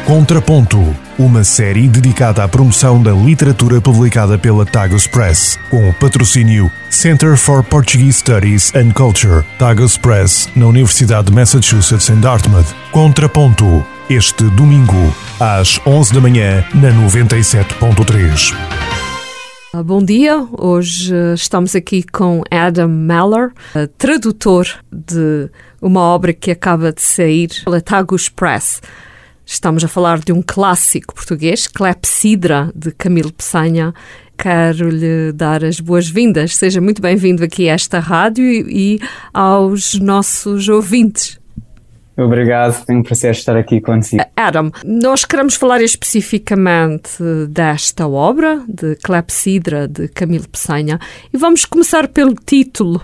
Contraponto, uma série dedicada à promoção da literatura publicada pela Tagus Press, com o patrocínio Center for Portuguese Studies and Culture, Tagus Press, na Universidade de Massachusetts em Dartmouth. Contraponto, este domingo, às 11 da manhã, na 97.3. Bom dia, hoje estamos aqui com Adam Meller, tradutor de uma obra que acaba de sair pela Tagus Press. Estamos a falar de um clássico português, Clepsydra, de Camilo Peçanha. Quero-lhe dar as boas-vindas. Seja muito bem-vindo aqui a esta rádio e aos nossos ouvintes. Obrigado, tenho um prazer estar aqui consigo. Adam, nós queremos falar especificamente desta obra, de Clepsydra, de Camilo Peçanha, e vamos começar pelo título.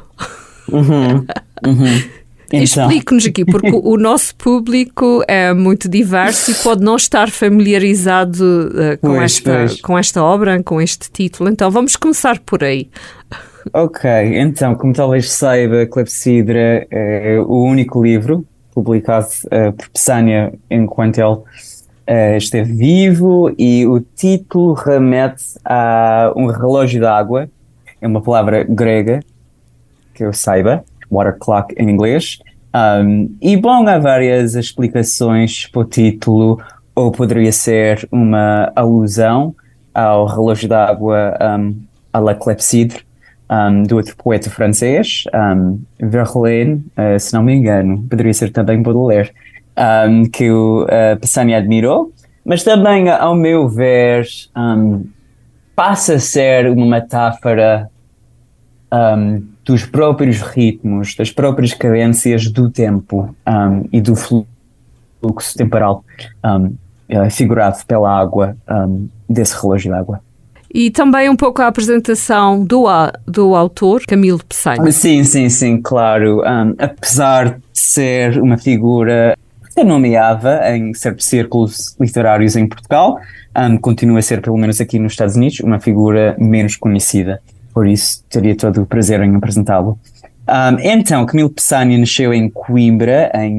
Então. Explique-nos aqui, porque o nosso público é muito diverso e pode não estar familiarizado com esta obra, com este título. Então vamos começar por aí. Ok, então, como talvez saiba, Clepsydra é o único livro publicado por Peçanha enquanto ele esteve vivo, e o título remete a um relógio d'água. É uma palavra grega, que eu saiba, water clock em inglês. E bom, há várias explicações para o título, ou poderia ser uma alusão ao relógio d'água à la Clepsydre, do outro poeta francês, Verlaine, se não me engano, poderia ser também Baudelaire, que o Peçanha admirou, mas também, ao meu ver, passa a ser uma metáfora dos próprios ritmos, das próprias cadências do tempo e do fluxo temporal figurado pela água desse relógio d'água. E também um pouco a apresentação do autor, Camilo Peçanha. Sim, claro. Apesar de ser uma figura renomeada em certos círculos literários em Portugal, continua a ser, pelo menos aqui nos Estados Unidos, uma figura menos conhecida. Por isso, teria todo o prazer em apresentá-lo. Então, Camilo Peçanha nasceu em Coimbra em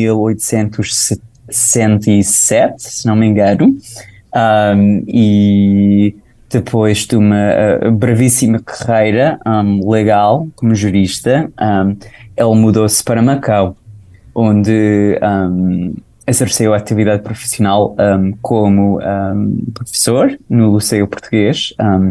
1867, se não me engano, e depois de uma brevíssima carreira legal como jurista, ele mudou-se para Macau, onde exerceu a atividade profissional como professor no Liceu Português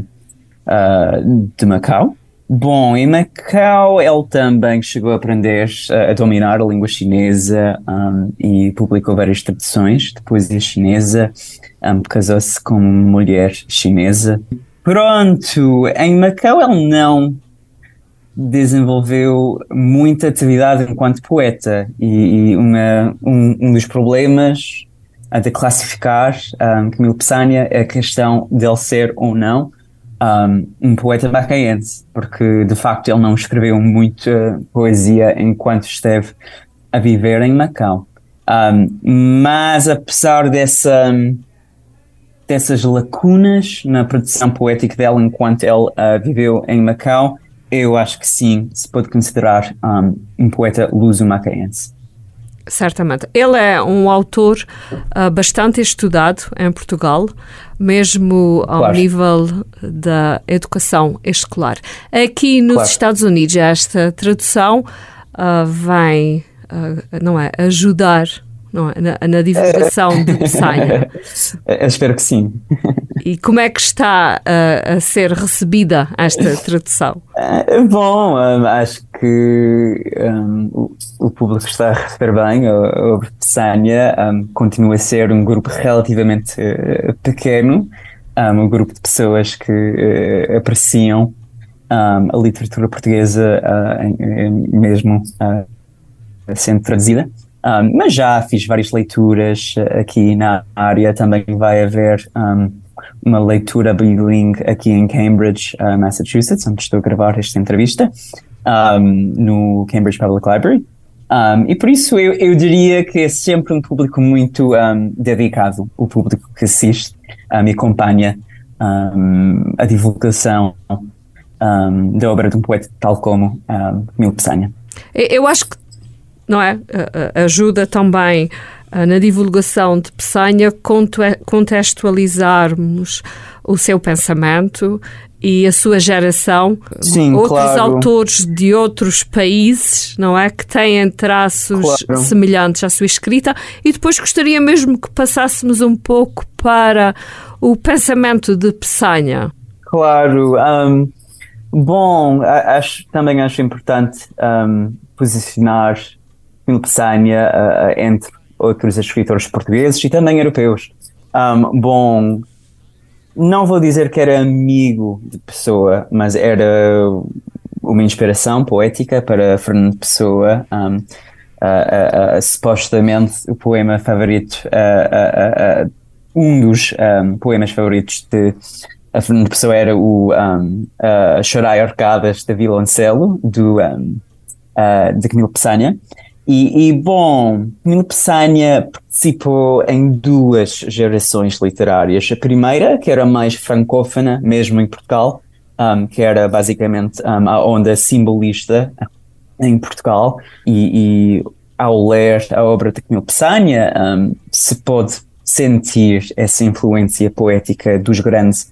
de Macau. Bom, em Macau ele também chegou a aprender a dominar a língua chinesa e publicou várias traduções de poesia chinesa. Casou-se com uma mulher chinesa. Pronto, em Macau ele não desenvolveu muita atividade enquanto poeta, e um dos problemas de classificar Camilo Peçanha é a questão dele ser ou não um poeta macaense, porque de facto ele não escreveu muita poesia enquanto esteve a viver em Macau. Mas apesar dessas lacunas na produção poética dela enquanto ele viveu em Macau, eu acho que sim, se pode considerar um poeta luso-macaense. Certamente. Ele é um autor bastante estudado em Portugal, mesmo ao nível da educação escolar. Aqui nos Estados Unidos, esta tradução vem ajudar na divulgação de Peçanha. Espero que sim. E como é que está a ser recebida esta tradução? Bom, acho que o público está a receber bem. O Peçanha continua a ser um grupo relativamente pequeno, um grupo de pessoas que apreciam a literatura portuguesa mesmo sendo traduzida. Mas já fiz várias leituras aqui na área. Também vai haver uma leitura bilingue aqui em Cambridge, Massachusetts, onde estou a gravar esta entrevista, no Cambridge Public Library. E por isso eu diria que é sempre um público muito dedicado, o público que assiste e acompanha a divulgação da obra de um poeta tal como Camilo Peçanha. Eu acho que, não é? Ajuda também na divulgação de Peçanha, contextualizarmos o seu pensamento e a sua geração. Sim, outros claro. autores de outros países, não é? Que têm traços semelhantes à sua escrita. E depois gostaria mesmo que passássemos um pouco para o pensamento de Peçanha. Claro. Bom, também acho importante posicionar Camilo Peçanha entre outros escritores portugueses e também europeus. Bom, não vou dizer que era amigo de Pessoa, mas era uma inspiração poética para Fernando Pessoa. Supostamente o poema favorito, um dos poemas favoritos de Fernando Pessoa era o Chorai Orcadas de Violoncelo, de Camilo Peçanha. Bom, Camilo Peçanha participou em duas gerações literárias. A primeira, que era mais francófona, mesmo em Portugal, que era basicamente a onda simbolista em Portugal. E ao ler a obra de Camilo Peçanha, se pode sentir essa influência poética dos grandes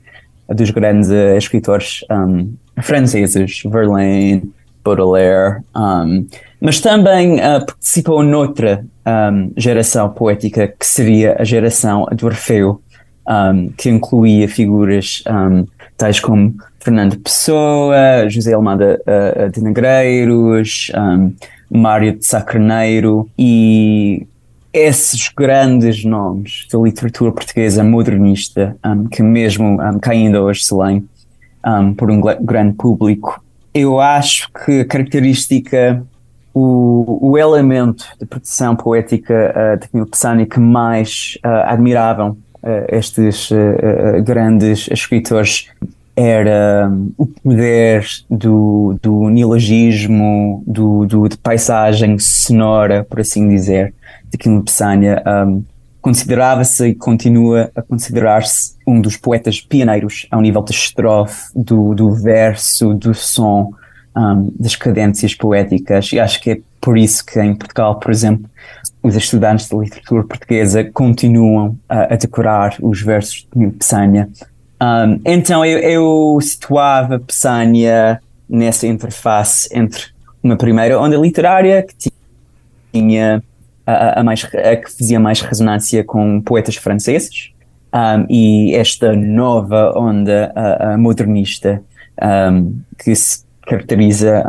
escritores franceses, Verlaine, Baudelaire, mas também participou noutra geração poética, que seria a geração do Orfeu, que incluía figuras tais como Fernando Pessoa, José Almada de Negreiros, Mário de Sá Carneiro, e esses grandes nomes da literatura portuguesa modernista, que mesmo cá ainda hoje se leem por um grande público. Eu acho que a característica, o elemento de produção poética de Camilo Peçanha que mais admiravam estes grandes escritores era o poder do neologismo, de paisagem sonora, por assim dizer, de Camilo Peçanha. Considerava-se e continua a considerar-se um dos poetas pioneiros ao nível da estrofe, do verso, do som, das cadências poéticas, e acho que é por isso que em Portugal, por exemplo, os estudantes de literatura portuguesa continuam a decorar os versos de Camilo Peçanha. Então eu situava Peçanha nessa interface entre uma primeira onda literária que tinha que fazia mais ressonância com poetas franceses, e esta nova onda modernista, que se caracteriza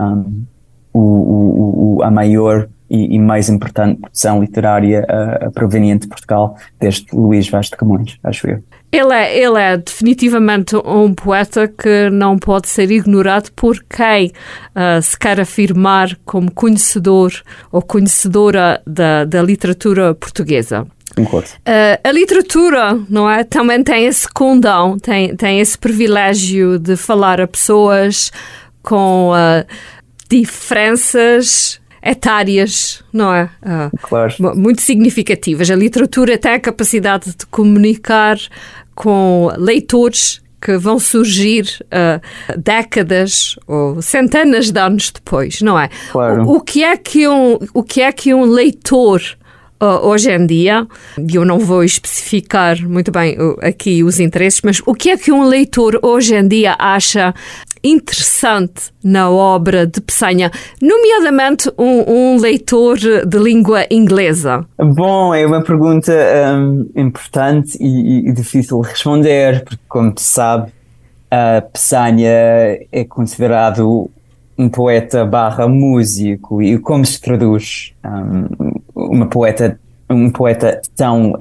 a maior e mais importante produção literária proveniente de Portugal, desde Luís Vaz de Camões, acho eu. Ele é definitivamente um poeta que não pode ser ignorado por quem se quer afirmar como conhecedor ou conhecedora da literatura portuguesa. A literatura, não é? Também tem esse condão, tem esse privilégio de falar a pessoas com diferenças etárias, não é? Claro. Muito significativas. A literatura tem a capacidade de comunicar com leitores que vão surgir décadas ou centenas de anos depois, não é? Claro. O que é que um leitor hoje em dia, e eu não vou especificar muito bem aqui os interesses, mas o que é que um leitor hoje em dia acha interessante na obra de Peçanha, nomeadamente um leitor de língua inglesa? Bom, é uma pergunta importante e difícil de responder, porque, como se sabe, Peçanha é considerado um poeta / músico, e como se traduz um poeta tão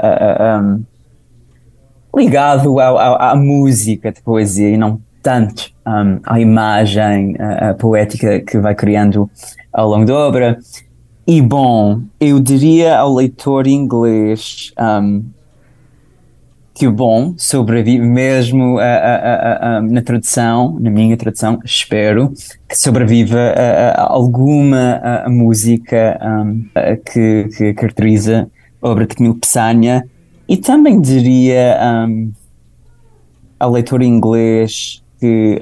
ligado à música de poesia e não tanto à imagem poética que vai criando ao longo da obra. E bom, eu diria ao leitor inglês que o bom sobrevive mesmo na tradução, na minha tradução, espero que sobreviva alguma música que caracteriza a obra de Camilo Peçanha, e também diria ao leitor inglês que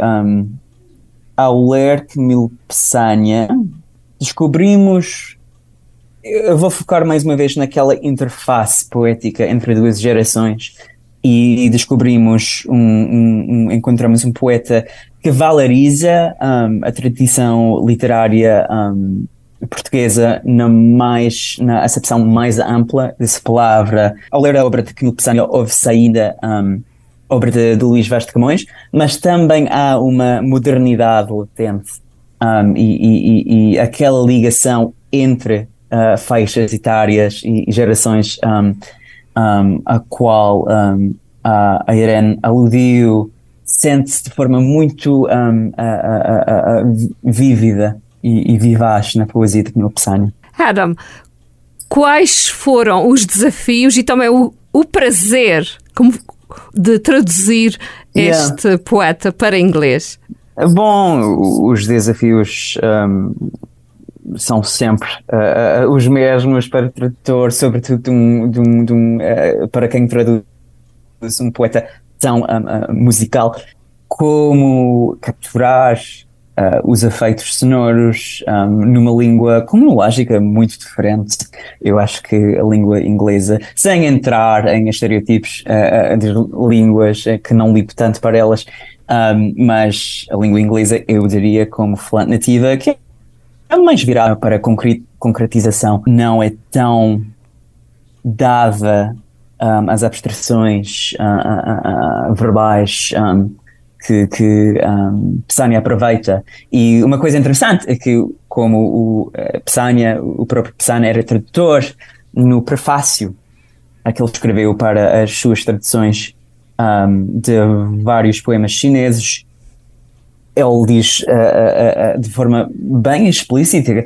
ao ler Camilo Peçanha descobrimos eu vou focar mais uma vez naquela interface poética entre duas gerações e descobrimos encontramos um poeta que valoriza a tradição literária portuguesa na acepção mais ampla dessa palavra. Ao ler a obra de Camilo Peçanha, houve saída obra de Luís Vaz de Camões, mas também há uma modernidade latente e aquela ligação entre faixas etárias e gerações a qual a Irene aludiu, sente-se de forma muito vívida e vivaz na poesia de Camilo Peçanha. Adam, quais foram os desafios e também o prazer de traduzir este poeta para inglês? Bom, os desafios são sempre os mesmos para o tradutor, sobretudo para quem traduz um poeta tão musical, como capturar os efeitos sonoros numa língua com uma lógica muito diferente. Eu acho que a língua inglesa, sem entrar em estereotipos de línguas que não ligo tanto para elas, mas a língua inglesa, eu diria, como falante nativa, que é mais virada para a concretização, não é tão dada às abstrações verbais que Peçanha aproveita. E uma coisa interessante é que, como o próprio Peçanha era tradutor, no prefácio que ele escreveu para as suas traduções de vários poemas chineses, ele diz de forma bem explícita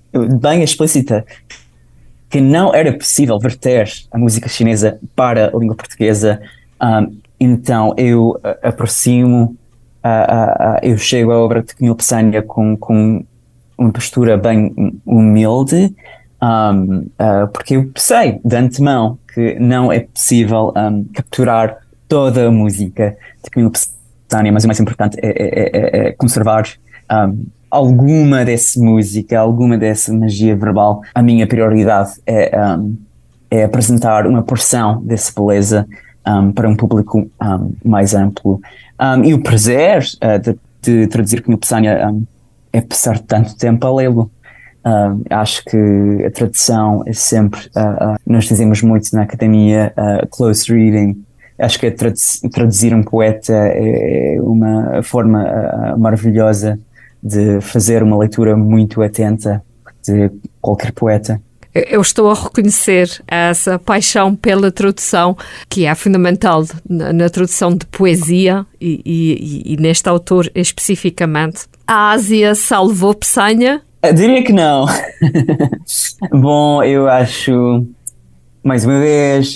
que não era possível verter a música chinesa para a língua portuguesa. Então eu eu chego à obra de Camilo Peçanha com uma postura bem humilde, porque eu sei de antemão que não é possível capturar toda a música de Camilo Peçanha, mas o mais importante é conservar alguma dessa música, alguma dessa magia verbal. A minha prioridade é apresentar uma porção dessa beleza para um público mais amplo. E o prazer de traduzir Camilo Peçanha é passar tanto tempo a lê-lo. Acho que a tradução é sempre, nós dizemos muito na academia, close reading. Acho que traduzir um poeta é uma forma maravilhosa de fazer uma leitura muito atenta de qualquer poeta. Eu estou a reconhecer essa paixão pela tradução, que é fundamental na tradução de poesia e neste autor especificamente. A Ásia salvou Peçanha? Eu diria que não. Bom, eu acho, mais uma vez,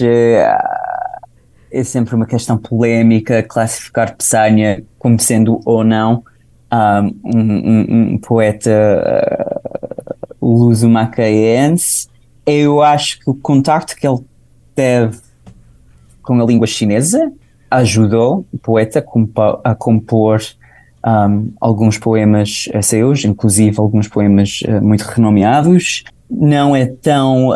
é sempre uma questão polémica classificar Peçanha como sendo ou não um poeta luso-macaense. Eu acho que o contacto que ele teve com a língua chinesa ajudou o poeta a compor alguns poemas seus, inclusive alguns poemas muito renomeados. Não é tão...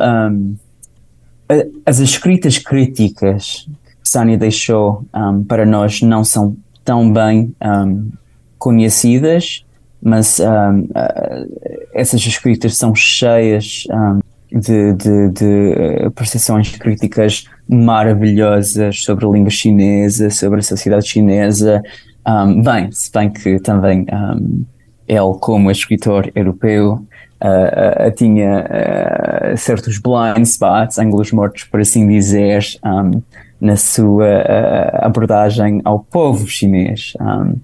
as escritas críticas que Peçanha deixou para nós não são tão bem conhecidas, mas essas escritas são cheias de percepções críticas maravilhosas sobre a língua chinesa, sobre a sociedade chinesa. Se bem que também ele, como escritor europeu, tinha certos blind spots, ângulos mortos, por assim dizer, na sua abordagem ao povo chinês.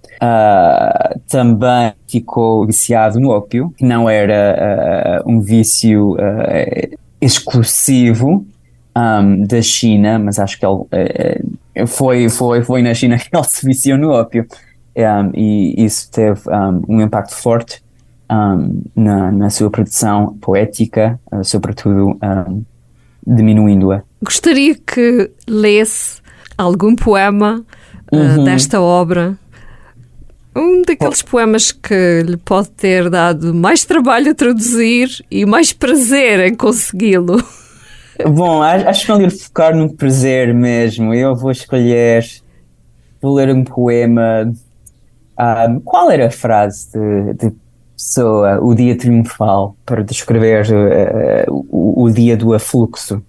Também ficou viciado no ópio, que não era um vício exclusivo da China, mas acho que ele foi na China que ele se viciou no ópio, e isso teve um impacto forte na sua produção poética, sobretudo diminuindo-a. Gostaria que lesse algum poema desta obra Um daqueles poemas que lhe pode ter dado mais trabalho a traduzir e mais prazer em consegui-lo. Bom, acho que não devo focar no prazer mesmo. Eu vou ler um poema. Qual era a frase de Pessoa, o dia triunfal, para descrever o dia do afluxo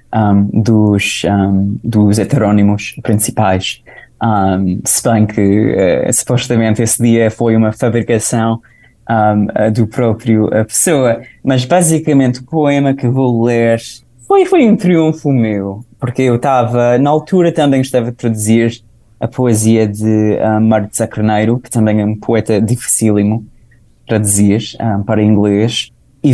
dos heterónimos principais? Se bem que supostamente esse dia foi uma fabricação do próprio Pessoa, mas basicamente o poema que vou ler foi um triunfo meu, porque eu na altura também estava a traduzir a poesia de Mário de Sá Carneiro, que também é um poeta dificílimo traduzir para inglês, e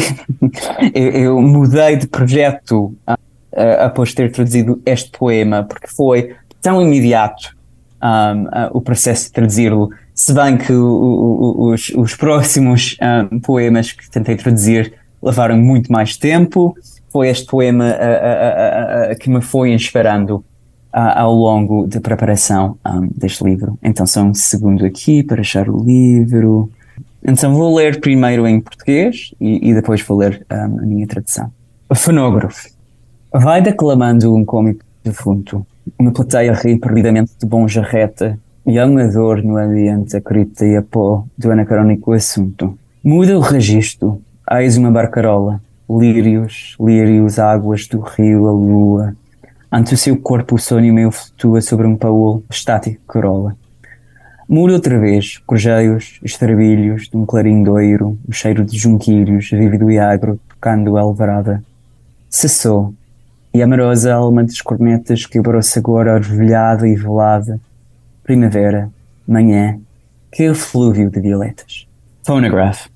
eu mudei de projeto após ter traduzido este poema, porque foi tão imediato o processo de traduzi-lo, se bem que os próximos poemas que tentei traduzir levaram muito mais tempo. Foi este poema que me foi inspirando ao longo da preparação deste livro. Então só um segundo aqui para achar o livro. Então vou ler primeiro em português e depois vou ler a minha tradução. O fonógrafo. Vai declamando um cômico defunto. Uma plateia ri perdidamente de bom jarreta e há uma dor no ambiente, a cripta e a pó do anacrónico assunto. Muda o registro, eis uma barcarola, lírios, águas do rio, a lua. Ante o seu corpo o sonho meu flutua sobre um paúl estático corola. Muda outra vez, corjeios, estrabilhos de um clarindoiro, o cheiro de junquilhos, vívido e agro, tocando a alvarada. Cessou. E a amorosa alma das cornetas quebrou-se agora orvalhada e velada. Primavera, manhã, que eflúvio de violetas. Phonograph.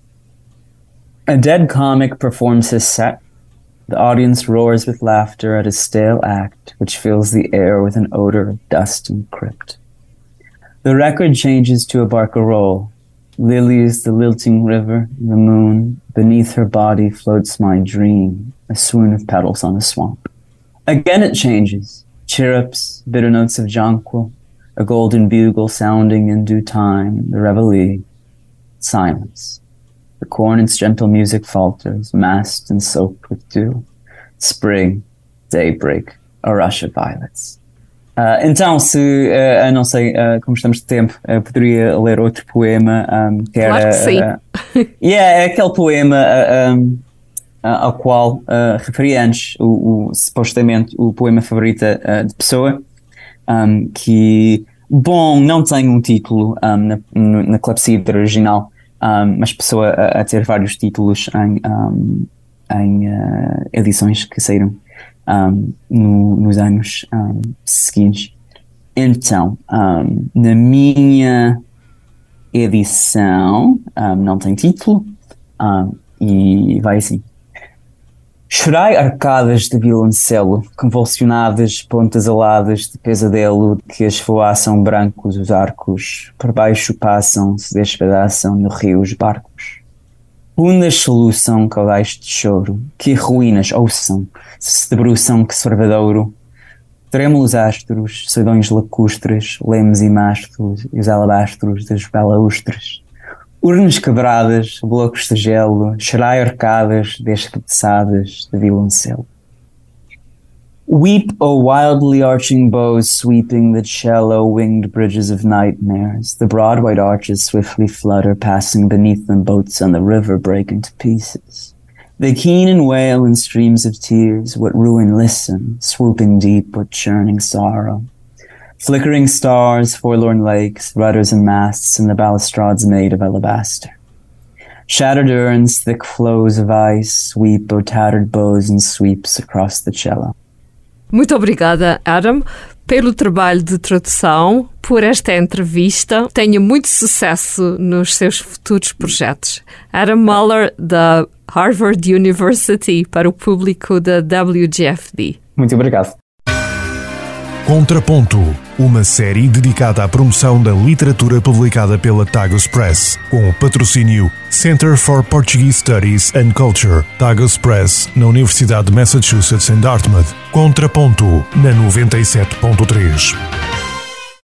A dead comic performs his set. The audience roars with laughter at a stale act which fills the air with an odor of dust and crypt. The record changes to a barcarolle. Lilies the lilting river, the moon. Beneath her body floats my dream, a swoon of petals on a swamp. Again it changes, chirrups, bitter notes of jonquil, a golden bugle sounding in due time, the reveille. Silence. The cornet's gentle music falters, masked and soaked with dew. Spring, daybreak, a rush of violets. Então, não sei como estamos de tempo, poderia ler outro poema que claro era... que sim. É aquele poema ao qual referi antes, supostamente o poema favorito de Pessoa, que, bom, não tem um título na clepsidra original, mas Pessoa a ter vários títulos em edições que saíram nos anos seguintes. Então, na minha edição não tem título e vai assim. Chorai arcadas de violoncelo, convulsionadas pontas aladas de pesadelo, que esfoaçam brancos os arcos, por baixo passam, se despedaçam no rio os barcos. Fundas soluçam caudais de choro, que ruínas ouçam, se debruçam que sorvedouro. Trêmulos astros, sedões lacustres, lemos e mastros, e os alabastros das balaústres. Urnas quebradas, blocos de gelo, chorai arcadas despedaçadas de violoncelo. Weep, O wildly arching bows sweeping the shallow winged bridges of nightmares. The broad white arches swiftly flutter, passing beneath them boats on the river break into pieces. They keen and wail in streams of tears, what ruin listen, swooping deep with churning sorrow. Flickering stars, forlorn lakes, rudders and masts, and the balustrades made of alabaster. Shattered urns, thick flows of ice, sweep O tattered bows and sweeps across the cello. Muito obrigada, Adam, pelo trabalho de tradução, por esta entrevista. Tenha muito sucesso nos seus futuros projetos. Adam Muller, da Harvard University, para o público da WGFD. Muito obrigado. Contraponto, uma série dedicada à promoção da literatura publicada pela Tagus Press, com o patrocínio Center for Portuguese Studies and Culture, Tagus Press, na Universidade de Massachusetts em Dartmouth. Contraponto, na 97.3.